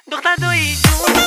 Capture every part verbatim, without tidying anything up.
دختر دویی جون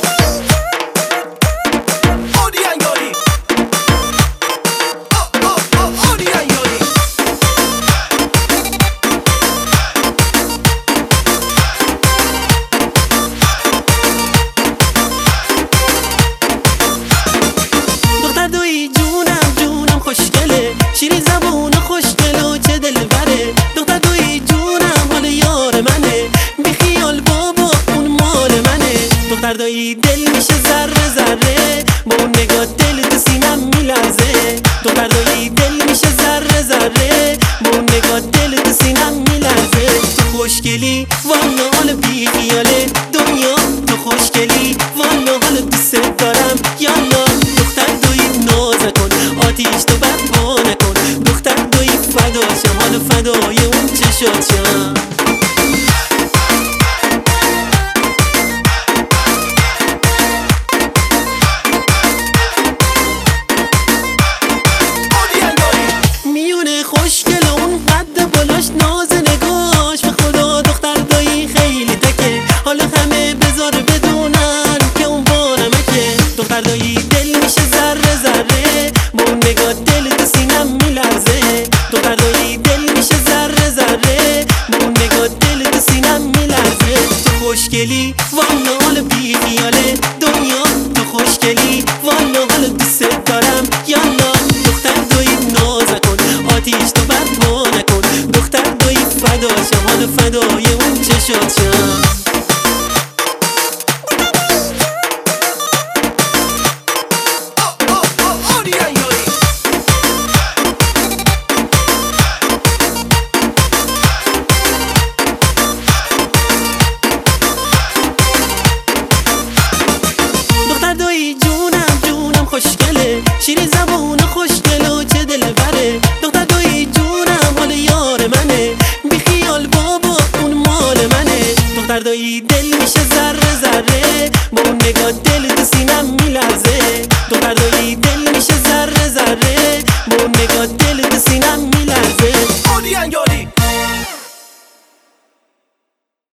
شیرین زبون خوشگل و چه دلبره. دختر دویی جونم حال یار منه، بی خیال بابا اون مال منه. دختر دویی دل میشه ذره ذره، با اون نگاه دل تو سینم میلرزه. دختر دویی دل میشه ذره ذره، با اون نگاه دل تو سینم میلرزه. تو خوشگلی والا حال بی خیاله دنیا، تو خوشگلی والا حال دوست دارم یالا. دختر دویی ناز کن آتیش تو برپا نکن، دختر دویی فداشم حالا فدای اون چشاتشم. میونه خوشگل اون قد بالاش ناز نگاش، به خدا دختر دویی خیلی تکه، حالا همه بذار بدونن که اون بانمکه. دختر دویی دل میشه ذره ذره، با اون نگاه دل تو سینم میلرزه. دختر دویی دل میشه ذره ذره، با اون نگاه دل تو سینم میلرزه. تو خوشگلی والا حال بی خیاله دنیا، تو خوشگلی والا حال دوست دارم یالا. دختر دویی ناز کن آتیش تو برپا نکن، دختر دویی فداشم حالا فدای اون چشاتشم. خوشگله شیرین زبون خوشگل و چه دلبره. دختر دویی جونم حال یار منه، بی خیال بابا اون مال منه. دختر دویی دل میشه ذره ذره، با اون نگاه دل تو سینم میلرزه.